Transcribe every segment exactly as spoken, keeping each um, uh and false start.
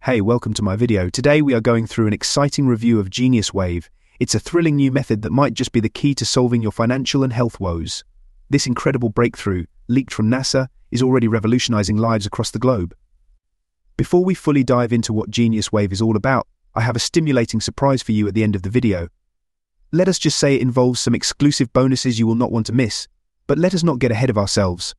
Hey, welcome to my video. Today we are going through an exciting review of Genius Wave. It's a thrilling new method that might just be the key to solving your financial and health woes. This incredible breakthrough, leaked from NASA, is already revolutionizing lives across the globe. Before we fully dive into what Genius Wave is all about, I have a stimulating surprise for you at the end of the video. Let us just say it involves some exclusive bonuses you will not want to miss, but let us not get ahead of ourselves.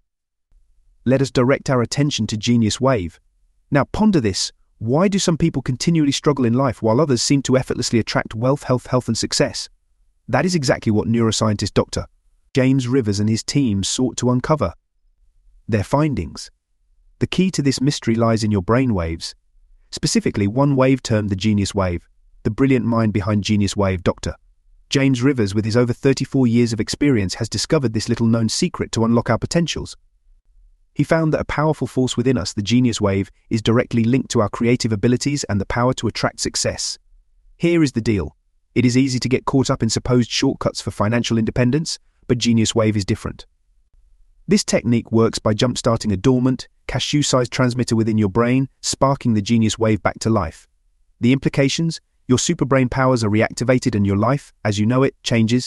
Let us direct our attention to Genius Wave. Now ponder this. Why do some people continually struggle in life while others seem to effortlessly attract wealth, health, health and success? That is exactly what neuroscientist Doctor James Rivers and his team sought to uncover. Their findings. The key to this mystery lies in your brain waves. Specifically, one wave termed the Genius Wave. The brilliant mind behind Genius Wave, Doctor James Rivers, with his over thirty-four years of experience, has discovered this little-known secret to unlock our potentials. He found that a powerful force within us, the Genius Wave, is directly linked to our creative abilities and the power to attract success. Here is the deal. It is easy to get caught up in supposed shortcuts for financial independence, but Genius Wave is different. This technique works by jump-starting a dormant, cashew-sized transmitter within your brain, sparking the Genius Wave back to life. The implications? Your superbrain powers are reactivated and your life, as you know it, changes.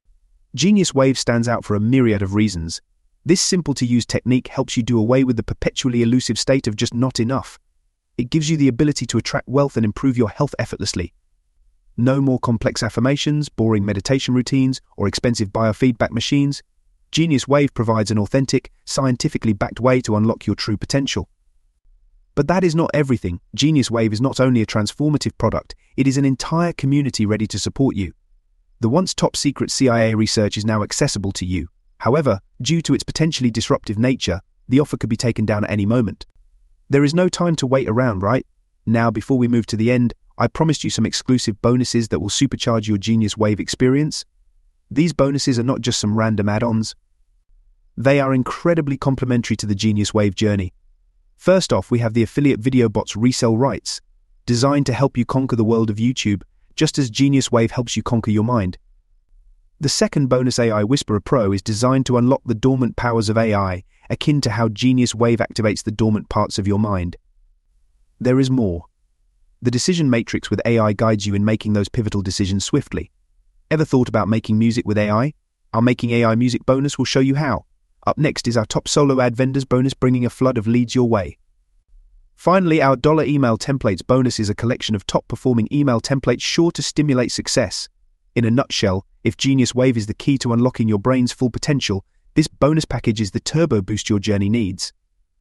Genius Wave stands out for a myriad of reasons. This simple-to-use technique helps you do away with the perpetually elusive state of just not enough. It gives you the ability to attract wealth and improve your health effortlessly. No more complex affirmations, boring meditation routines, or expensive biofeedback machines. Genius Wave provides an authentic, scientifically backed way to unlock your true potential. But that is not everything. Genius Wave is not only a transformative product, it is an entire community ready to support you. The once top-secret C I A research is now accessible to you. However, due to its potentially disruptive nature, the offer could be taken down at any moment. There is no time to wait around, right? Now, before we move to the end, I promised you some exclusive bonuses that will supercharge your Genius Wave experience. These bonuses are not just some random add-ons. They are incredibly complementary to the Genius Wave journey. First off, we have the Affiliate Video Bots Resell Rights, designed to help you conquer the world of YouTube, just as Genius Wave helps you conquer your mind. The second bonus, A I Whisperer Pro, is designed to unlock the dormant powers of A I, akin to how Genius Wave activates the dormant parts of your mind. There is more. The Decision Matrix with A I guides you in making those pivotal decisions swiftly. Ever thought about making music with A I? Our Making A I Music bonus will show you how. Up next is our top solo ad vendors bonus, bringing a flood of leads your way. Finally, our Dollar Email Templates bonus is a collection of top-performing email templates sure to stimulate success. In a nutshell, if Genius Wave is the key to unlocking your brain's full potential, this bonus package is the turbo boost your journey needs.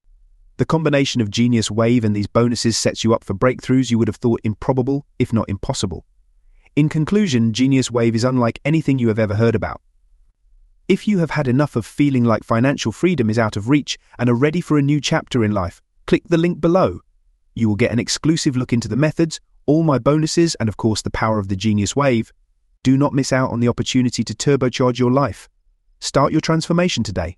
The combination of Genius Wave and these bonuses sets you up for breakthroughs you would have thought improbable, if not impossible. In conclusion, Genius Wave is unlike anything you have ever heard about. If you have had enough of feeling like financial freedom is out of reach and are ready for a new chapter in life, click the link below. You will get an exclusive look into the methods, all my bonuses, and of course the power of the Genius Wave. Do not miss out on the opportunity to turbocharge your life. Start your transformation today.